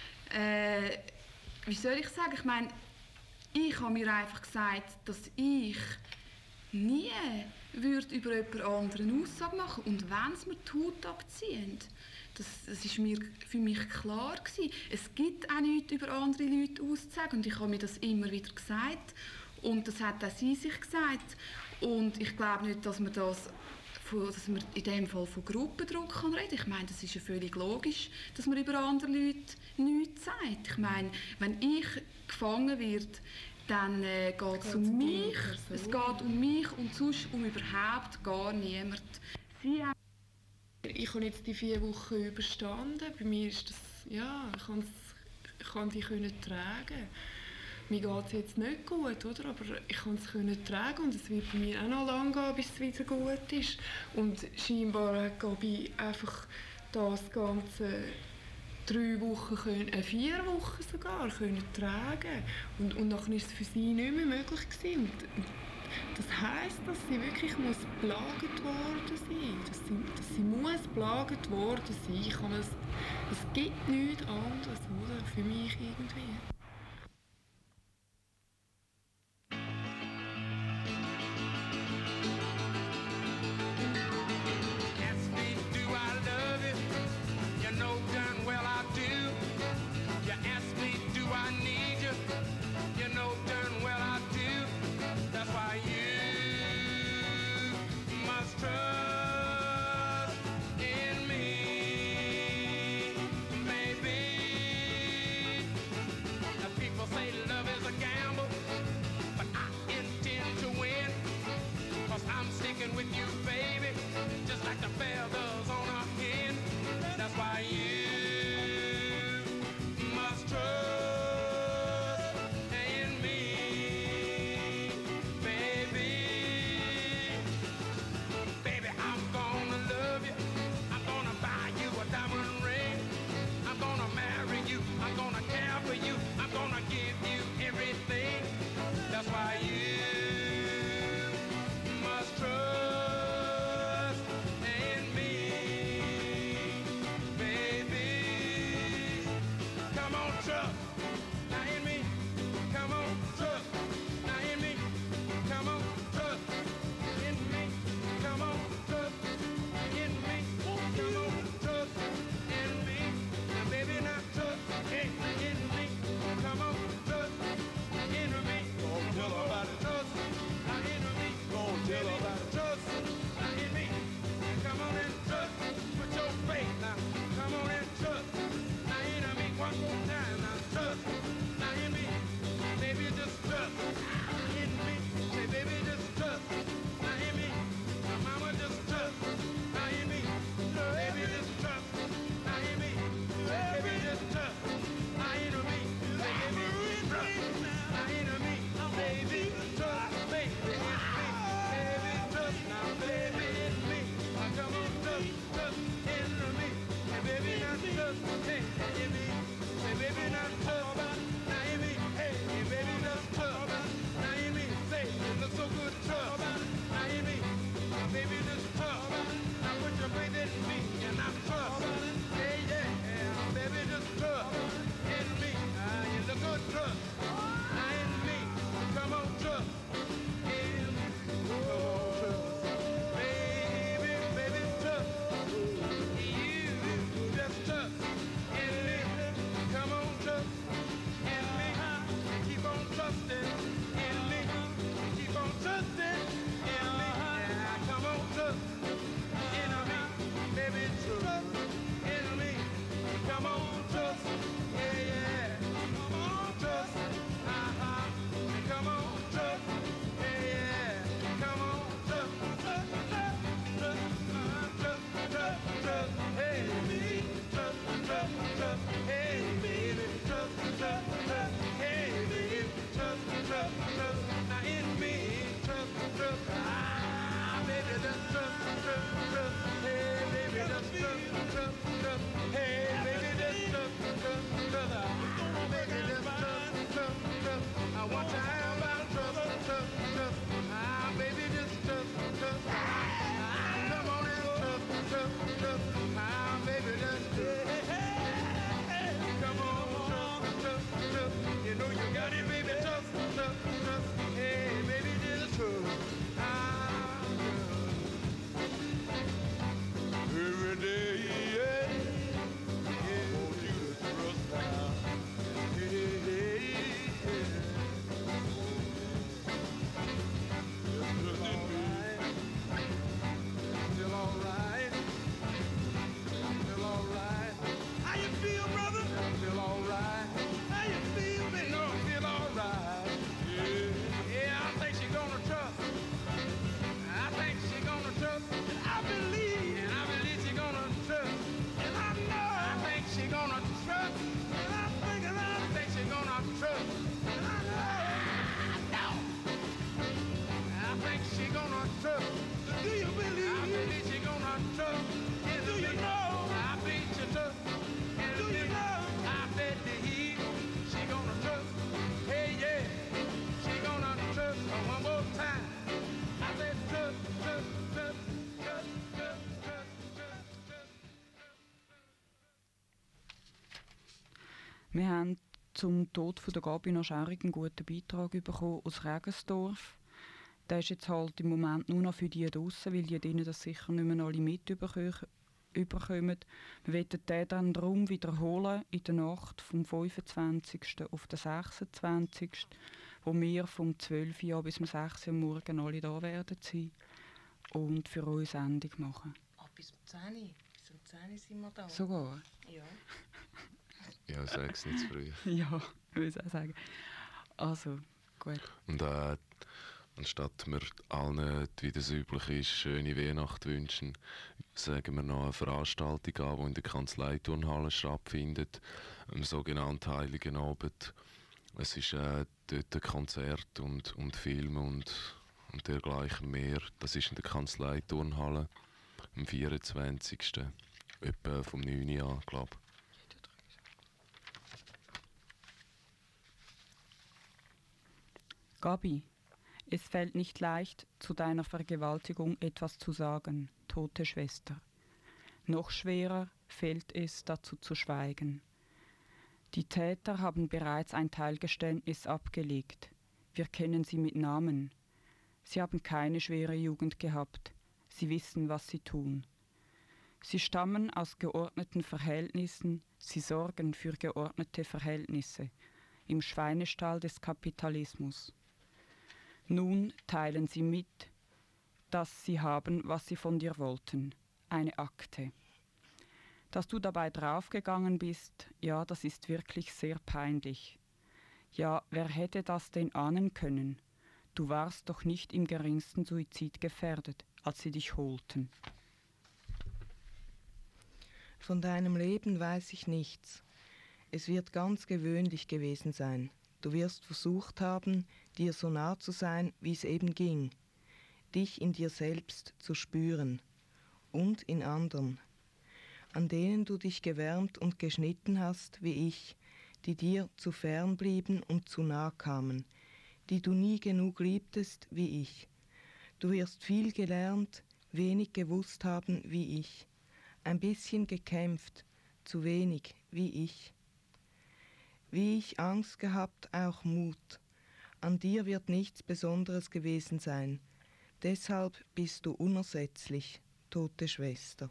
wie soll ich sagen, ich meine, ich habe mir einfach gesagt, dass ich nie würde über jemand anderen Aussage machen und wenn sie mir die Haut abziehen. Das war für mich klar gewesen. Es gibt auch nichts über andere Leute auszusagen und ich habe mir das immer wieder gesagt und das hat auch sie sich gesagt. Und ich glaube nicht, dass man in dem Fall von Gruppendruck kann reden. Ich meine, das ist ja völlig logisch, dass man über andere Leute nichts sagt. Ich meine, wenn ich gefangen werde, dann geht es um mich. Es geht um mich und sonst um überhaupt gar niemand. Ich habe jetzt die 4 Wochen überstanden. Bei mir ist das, ja, ich kann die tragen. Mir geht es jetzt nicht gut, oder? Aber ich kann es tragen und es wird bei mir auch noch lange gehen, bis es wieder gut ist. Und scheinbar hat Gabi einfach das Ganze 3 Wochen 4 Wochen sogar tragen. Und nachher ist es für sie nicht mehr möglich gewesen. Und das heisst, dass sie wirklich belagert worden sein. Dass sie muss belagert worden sein. Es gibt nichts anderes, oder? Für mich irgendwie. Wir haben zum Tod von der Gabina Schärig einen guten Beitrag bekommen aus Regensdorf. Der ist jetzt halt im Moment nur noch für die draussen, weil die drinnen das sicher nicht mehr alle mitbekommen. Wir wollen den dann darum wiederholen in der Nacht vom 25. auf den 26., wo wir vom 12 Uhr bis um 6 Uhr morgen alle da werden sein und für uns Sendung machen. Bis um 10 Uhr. Bis um 10 Uhr sind wir da. Sogar? Ja. Ja, sag's nicht zu früh. Ja, würde ich auch sagen. Also, gut. Und anstatt wir allen, wie das üblich ist, schöne Weihnacht wünschen, sagen wir noch eine Veranstaltung an, die in der Kanzleiturnhalle stattfindet, am sogenannten Heiligen Abend. Es ist dort ein Konzert und Film und dergleichen mehr. Das ist in der Kanzleiturnhalle am 24. etwa vom 9 Uhr an, glaube ich. Gabi, es fällt nicht leicht, zu deiner Vergewaltigung etwas zu sagen, tote Schwester. Noch schwerer fällt es, dazu zu schweigen. Die Täter haben bereits ein Teilgeständnis abgelegt. Wir kennen sie mit Namen. Sie haben keine schwere Jugend gehabt. Sie wissen, was sie tun. Sie stammen aus geordneten Verhältnissen, sie sorgen für geordnete Verhältnisse im Schweinestall des Kapitalismus. Nun teilen sie mit, dass sie haben, was sie von dir wollten, eine Akte. Dass du dabei draufgegangen bist, ja, das ist wirklich sehr peinlich. Ja, wer hätte das denn ahnen können? Du warst doch nicht im geringsten Suizid gefährdet, als sie dich holten. Von deinem Leben weiß ich nichts. Es wird ganz gewöhnlich gewesen sein. Du wirst versucht haben, dir so nah zu sein, wie es eben ging, dich in dir selbst zu spüren und in anderen, an denen du dich gewärmt und geschnitten hast, wie ich, die dir zu fern blieben und zu nah kamen, die du nie genug liebtest, wie ich. Du wirst viel gelernt, wenig gewusst haben, wie ich, ein bisschen gekämpft, zu wenig, wie ich. Wie ich Angst gehabt, auch Mut. An dir wird nichts Besonderes gewesen sein. Deshalb bist du unersetzlich, tote Schwester.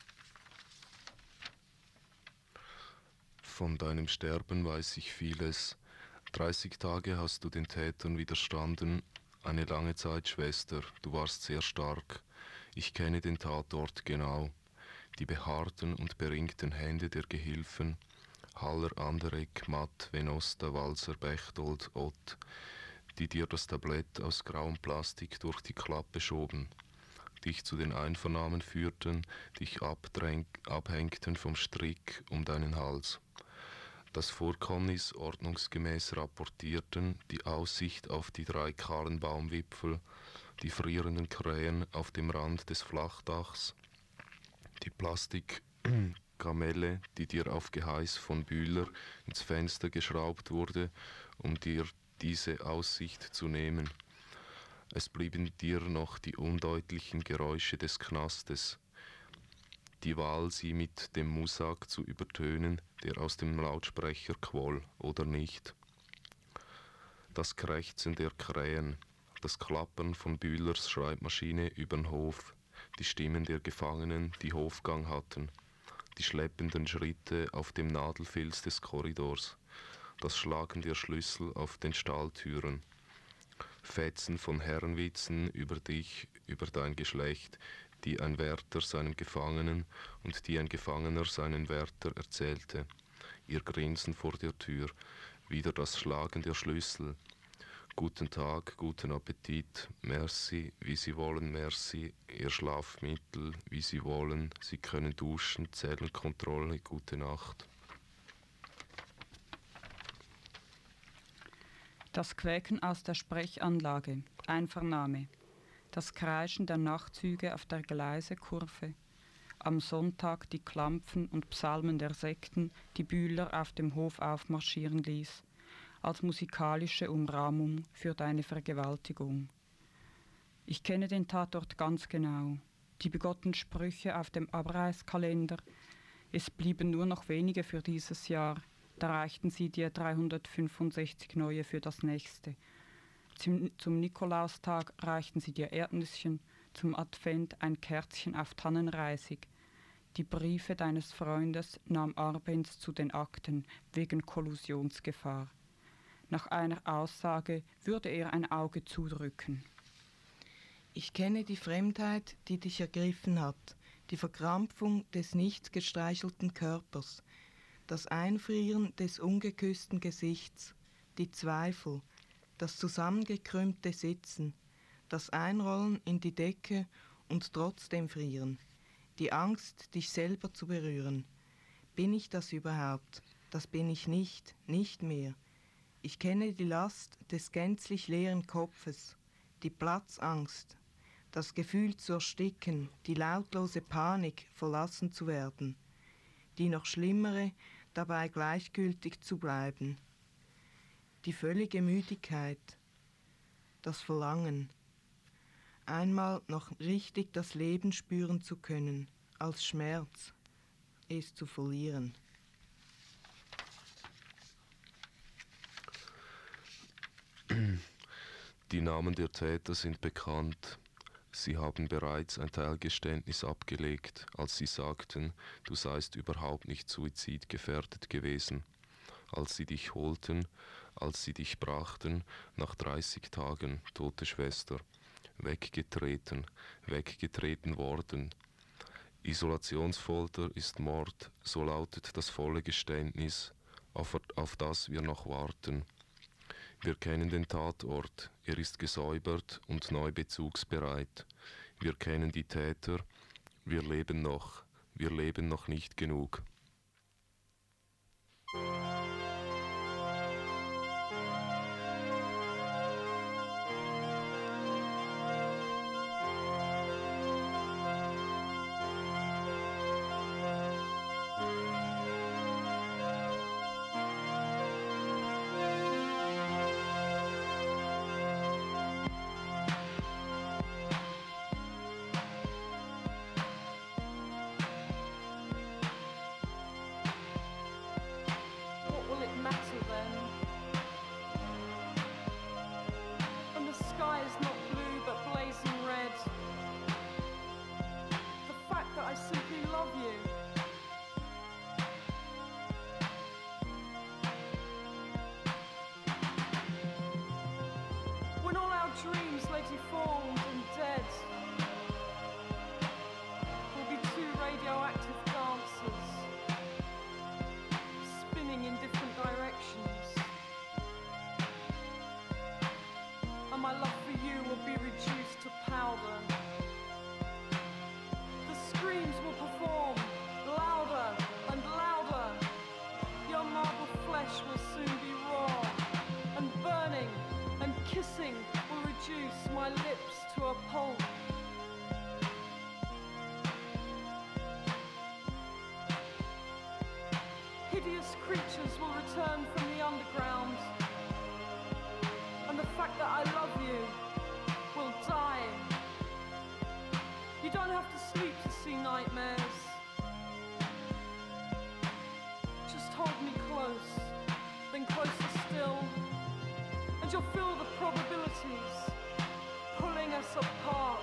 Von deinem Sterben weiß ich vieles. 30 Tage hast du den Tätern widerstanden. Eine lange Zeit, Schwester, du warst sehr stark. Ich kenne den Tatort genau. Die behaarten und beringten Hände der Gehilfen, Haller, Anderegg, Matt, Venosta, Walser, Bechtold, Ott, die dir das Tablett aus grauem Plastik durch die Klappe schoben, dich zu den Einvernahmen führten, dich abhängten vom Strick um deinen Hals. Das Vorkommnis ordnungsgemäß rapportierten, die Aussicht auf die 3 kahlen Baumwipfel, die frierenden Krähen auf dem Rand des Flachdachs, die Plastikkamelle, die dir auf Geheiß von Bühler ins Fenster geschraubt wurde, um dir diese Aussicht zu nehmen. Es blieben dir noch die undeutlichen Geräusche des Knastes, die Wahl, sie mit dem Musak zu übertönen, der aus dem Lautsprecher quoll, oder nicht. Das Krächzen der Krähen, das Klappern von Bühlers Schreibmaschine übern Hof, die Stimmen der Gefangenen, die Hofgang hatten, die schleppenden Schritte auf dem Nadelfilz des Korridors, das Schlagen der Schlüssel auf den Stalltüren, Fetzen von Herrenwitzen über dich, über dein Geschlecht, die ein Wärter seinem Gefangenen und die ein Gefangener seinen Wärter erzählte, ihr Grinsen vor der Tür, wieder das Schlagen der Schlüssel. Guten Tag, guten Appetit, merci, wie Sie wollen, merci, Ihr Schlafmittel, wie Sie wollen, Sie können duschen, Zellenkontrolle, gute Nacht. Das Quäken aus der Sprechanlage, Einvernahme. Das Kreischen der Nachtzüge auf der Gleisekurve. Am Sonntag die Klampfen und Psalmen der Sekten, die Bühler auf dem Hof aufmarschieren ließ, als musikalische Umrahmung für deine Vergewaltigung. Ich kenne den Tatort ganz genau. Die begottenen Sprüche auf dem Abreißkalender. Es blieben nur noch wenige für dieses Jahr. Da reichten sie dir 365 neue für das nächste. Zum Nikolaustag reichten sie dir Erdnüsschen, zum Advent ein Kerzchen auf Tannenreisig. Die Briefe deines Freundes nahm Arbenz zu den Akten wegen Kollusionsgefahr. Nach einer Aussage würde er ein Auge zudrücken. Ich kenne die Fremdheit, die dich ergriffen hat, die Verkrampfung des nicht gestreichelten Körpers, das Einfrieren des ungeküssten Gesichts, die Zweifel, das zusammengekrümmte Sitzen, das Einrollen in die Decke und trotzdem frieren, die Angst, dich selber zu berühren. Bin ich das überhaupt? Das bin ich nicht, nicht mehr. Ich kenne die Last des gänzlich leeren Kopfes, die Platzangst, das Gefühl zu ersticken, die lautlose Panik, verlassen zu werden, die noch schlimmere, dabei gleichgültig zu bleiben, die völlige Müdigkeit, das Verlangen, einmal noch richtig das Leben spüren zu können, als Schmerz, es zu verlieren. Die Namen der Täter sind bekannt. Sie haben bereits ein Teilgeständnis abgelegt, als sie sagten, du seist überhaupt nicht suizidgefährdet gewesen. Als sie dich holten, als sie dich brachten, nach 30 Tagen, tote Schwester, weggetreten worden. Isolationsfolter ist Mord, so lautet das volle Geständnis, auf das wir noch warten. Wir kennen den Tatort, er ist gesäubert und neu bezugsbereit. Wir kennen die Täter, wir leben noch nicht genug. Dreams lately formed and dead will be two radioactive dancers spinning in different directions, and my love for you will be reduced to powder. The screams will perform louder and louder. Your marble flesh will soon be raw and burning, and kissing will reduce my lips to a pulp. Hideous creatures will return from the underground, and the fact that I love you will die. You don't have to sleep to see nightmares. Just hold me close, then closer still, and you'll feel the probabilities pulling us apart.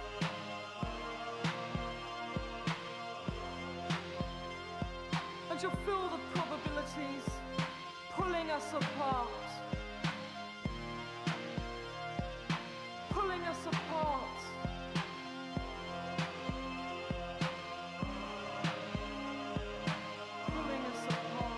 And you'll feel the probabilities pulling us apart. Pulling us apart. Pulling us apart.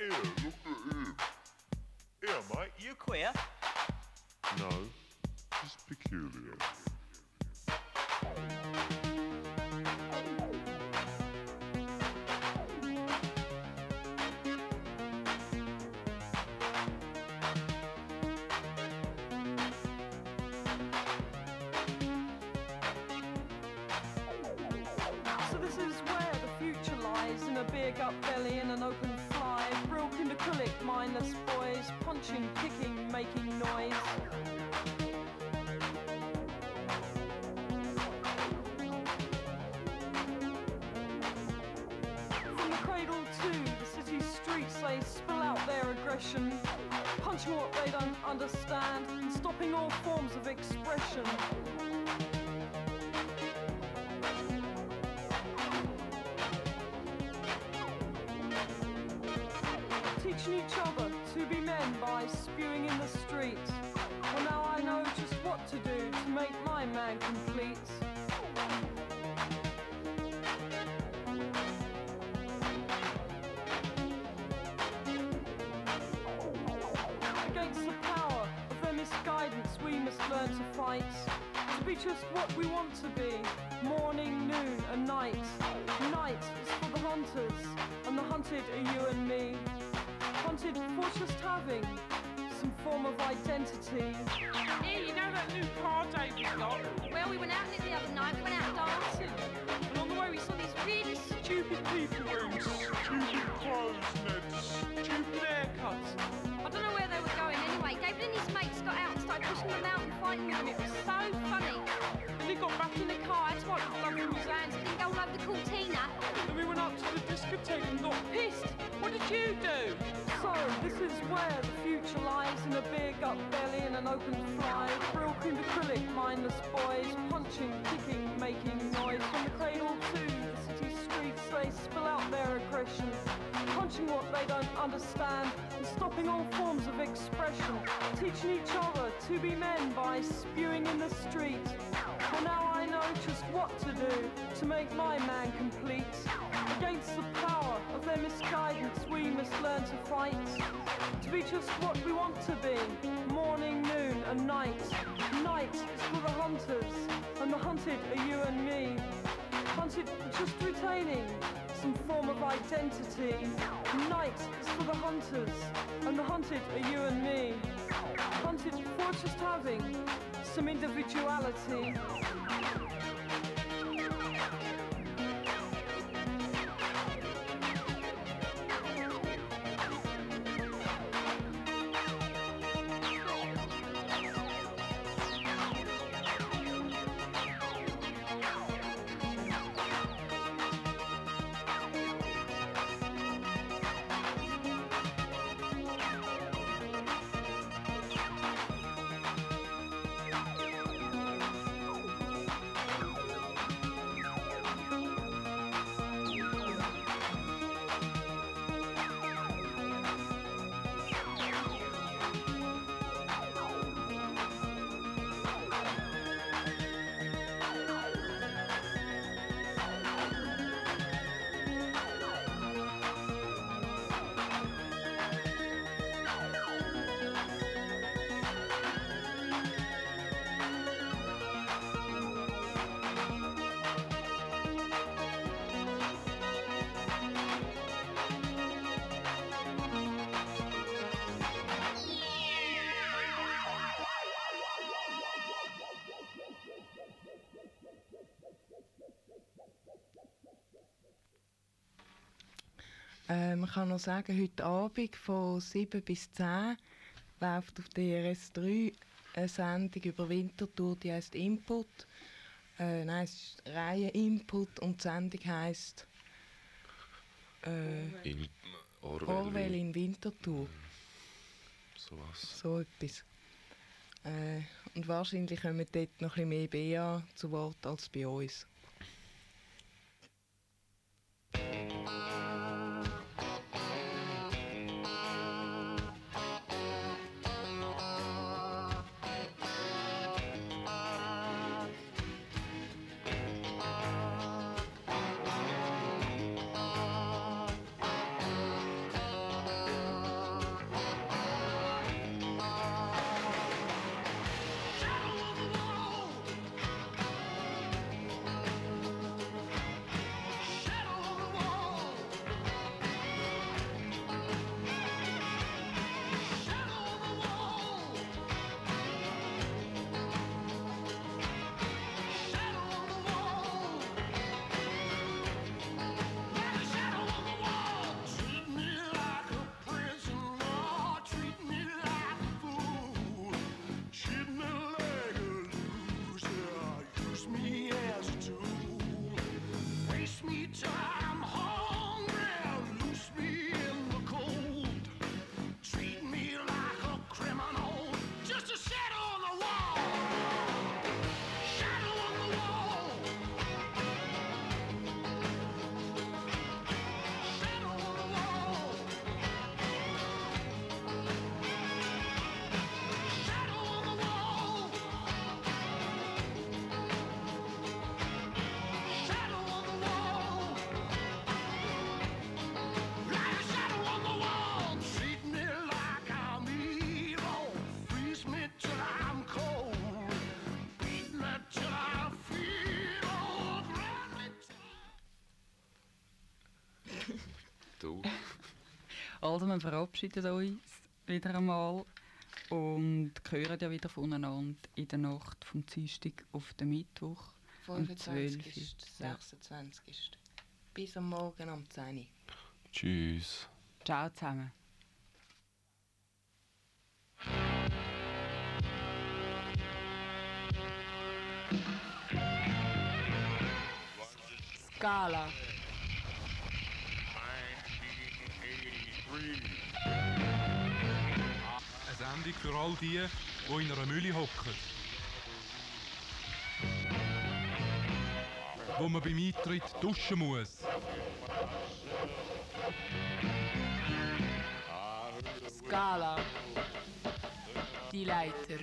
Here, look at him. Here, mate. You queer? No, just peculiar. So this is where the future lies, in a big up belly and an open fly. Broken acrylic, mindless boys, punching, kicking, making noise. From the cradle to the city streets, they spill out their aggression, punching what they don't understand, and stopping all forms of expression. Teaching each other to be men by spewing in the streets. Well, now I know just what to do to make my man complete. Against the power of their misguidance, we must learn to fight. To be just what we want to be, morning, noon and night. Night is for the hunters, and the hunted are you and me. Hunted for just having some form of identity. Hey, you know that new car David's got? Well, we went out in it the other night, we went out dancing. And on the way we saw these really stupid people wearing stupid clothes and stupid haircuts. I don't know where they were going anyway. David and his mates got out and started pushing them out and fighting with them. It was so funny. And he got back in the car, had to wipe the blood from his hands. Didn't go all over the cortina. And we went up to the discotheque and got pissed. What did you do? So, this is where the future lies, in a big up belly and an open fly. Broken acrylic, mindless boys, punching, kicking, making noise. From the cradle to the city streets, they spill out their aggression, punching what they don't understand, and stopping all forms of expression. Teaching each other to be men by spewing in the street. Well, now I know just what to do to make my man complete. Against the power of their misguidance, we must learn to fight. To be just what we want to be, morning, noon and night. Night is for the hunters, and the hunted are you and me. Hunted for just retaining some form of identity. Night is for the hunters, and the hunted are you and me. Hunted for just having some individuality. Man kann noch sagen, heute Abend von 7 bis 10 läuft auf der RS3 eine Sendung über Winterthur, die heisst Input. Nein, es ist Reihe Input und die Sendung heisst Orwell in Winterthur. So etwas. Und wahrscheinlich kommen dort noch ein bisschen mehr BA zu Wort als bei uns. Also, wir verabschieden uns wieder einmal und hören ja wieder voneinander in der Nacht vom Dienstag auf den Mittwoch. 25 ist, 26 ist. Bis am Morgen um 10 Uhr. Tschüss. Ciao zusammen. Scala. Eine Sendung für all die, die in einer Mühle hocken. Wo man beim Eintritt duschen muss. Scala. Die Leiter.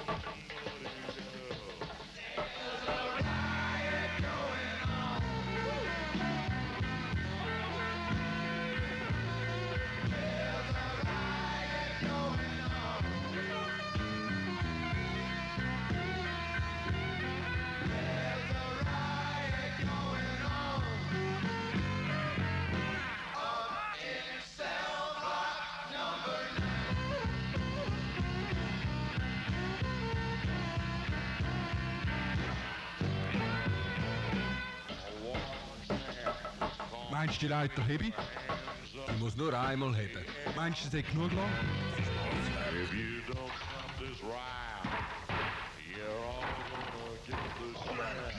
Meinst du, die Leiter hebe ich? Die muss nur einmal heben. Meinst du, sie hat genug lang? If you don't stop this ride, you're all gonna get the shine.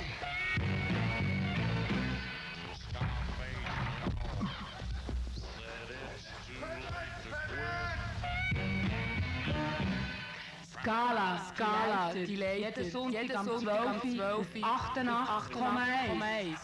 Scala, Scala, die Leiter. Jeden Sonntag am 12 Uhr auf 88,1.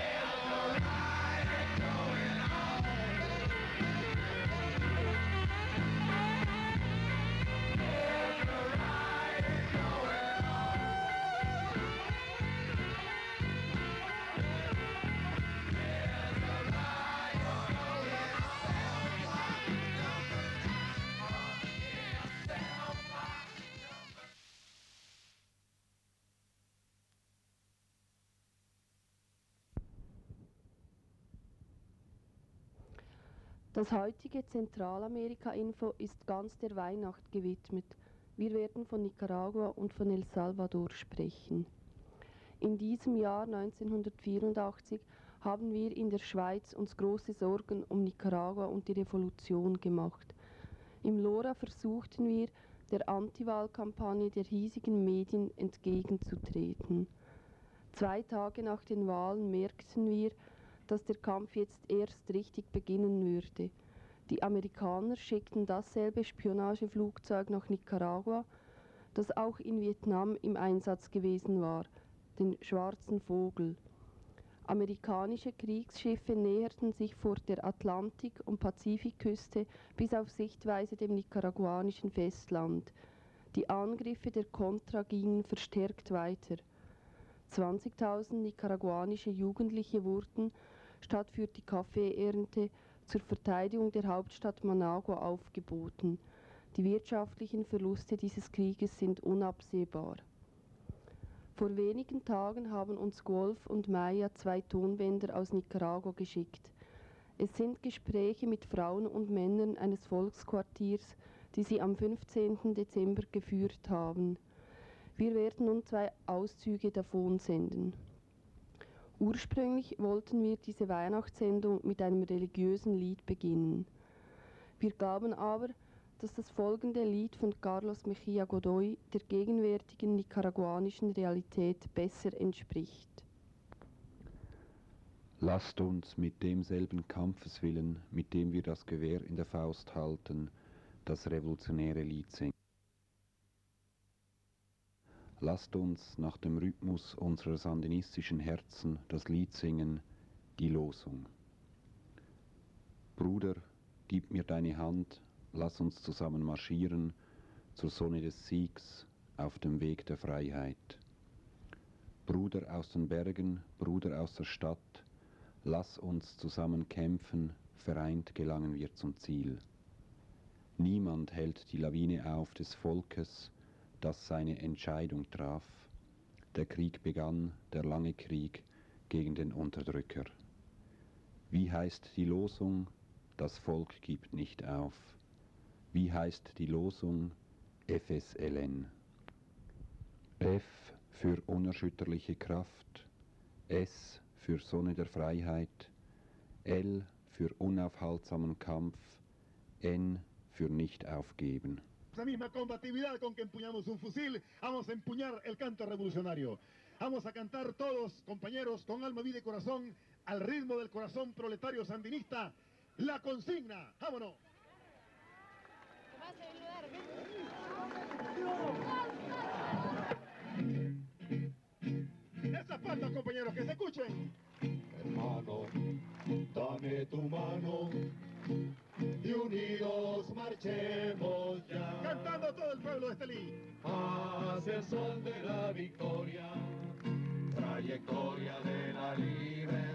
Das heutige Zentralamerika-Info ist ganz der Weihnacht gewidmet. Wir werden von Nicaragua und von El Salvador sprechen. In diesem Jahr 1984 haben wir in der Schweiz uns große Sorgen um Nicaragua und die Revolution gemacht. Im LoRa versuchten wir, der Antiwahlkampagne der hiesigen Medien entgegenzutreten. 2 Tage nach den Wahlen merkten wir, dass der Kampf jetzt erst richtig beginnen würde. Die Amerikaner schickten dasselbe Spionageflugzeug nach Nicaragua, das auch in Vietnam im Einsatz gewesen war, den Schwarzen Vogel. Amerikanische Kriegsschiffe näherten sich vor der Atlantik- und Pazifikküste bis auf Sichtweise dem nicaraguanischen Festland. Die Angriffe der Contra gingen verstärkt weiter. 20.000 nicaraguanische Jugendliche wurden, statt für die Kaffeeernte, zur Verteidigung der Hauptstadt Managua aufgeboten. Die wirtschaftlichen Verluste dieses Krieges sind unabsehbar. Vor wenigen Tagen haben uns Wolf und Maya 2 Tonbänder aus Nicaragua geschickt. Es sind Gespräche mit Frauen und Männern eines Volksquartiers, die sie am 15. Dezember geführt haben. Wir werden nun 2 Auszüge davon senden. Ursprünglich wollten wir diese Weihnachtssendung mit einem religiösen Lied beginnen. Wir glauben aber, dass das folgende Lied von Carlos Mejía Godoy der gegenwärtigen nicaraguanischen Realität besser entspricht. Lasst uns mit demselben Kampfeswillen, mit dem wir das Gewehr in der Faust halten, das revolutionäre Lied singen. Lasst uns nach dem Rhythmus unserer sandinistischen Herzen das Lied singen, die Losung. Bruder, gib mir deine Hand, lass uns zusammen marschieren zur Sonne des Siegs auf dem Weg der Freiheit. Bruder aus den Bergen, Bruder aus der Stadt, lass uns zusammen kämpfen, vereint gelangen wir zum Ziel. Niemand hält die Lawine auf des Volkes, das seine Entscheidung traf. Der Krieg begann, der lange Krieg gegen den Unterdrücker. Wie heißt die Losung? das Volk gibt nicht auf. Wie heißt die Losung? FSLN. F für unerschütterliche Kraft, S für Sonne der Freiheit, L für unaufhaltsamen Kampf, N für nicht aufgeben. Esa misma combatividad con que empuñamos un fusil, vamos a empuñar el canto revolucionario. Vamos a cantar todos, compañeros, con alma, vida y corazón, al ritmo del corazón proletario sandinista, la consigna. ¡Vámonos! Esas palmas, compañeros, que se escuchen. Hermano, dame tu mano y unidos marchemos ya. Cantando todo el pueblo de Estelí. Hacia el sol de la victoria, trayectoria de la libertad.